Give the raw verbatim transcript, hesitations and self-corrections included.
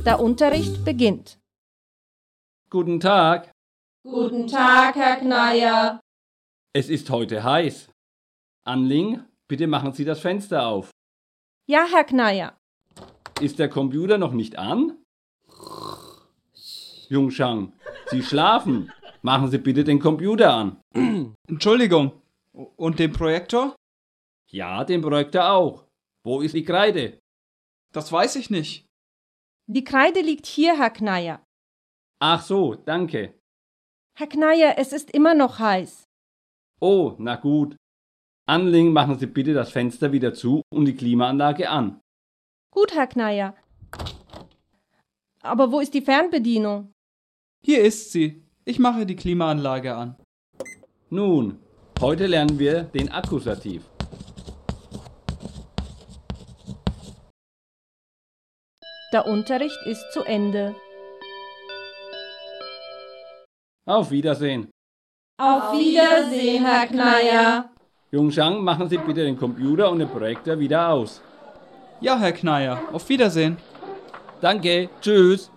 Der Unterricht beginnt. Guten Tag. Guten Tag, Herr Kneier. Es ist heute heiß. Anling, bitte machen Sie das Fenster auf. Ja, Herr Kneier. Ist der Computer noch nicht an? Jungshang, Sie schlafen. Machen Sie bitte den Computer an. Entschuldigung. Und den Projektor? Ja, den Projektor auch. Wo ist die Kreide? Das weiß ich nicht. Die Kreide liegt hier, Herr Kneier. Ach so, danke. Herr Kneier, es ist immer noch heiß. Oh, na gut. Anling, machen Sie bitte das Fenster wieder zu und die Klimaanlage an. Gut, Herr Kneier. Aber wo ist die Fernbedienung? Hier ist sie. Ich mache die Klimaanlage an. Nun, heute lernen wir den Akkusativ. Der Unterricht ist zu Ende. Auf Wiedersehen. Auf Wiedersehen, Herr Kneier. Jungshang, machen Sie bitte den Computer und den Projektor wieder aus. Ja, Herr Kneier. Auf Wiedersehen. Danke, tschüss.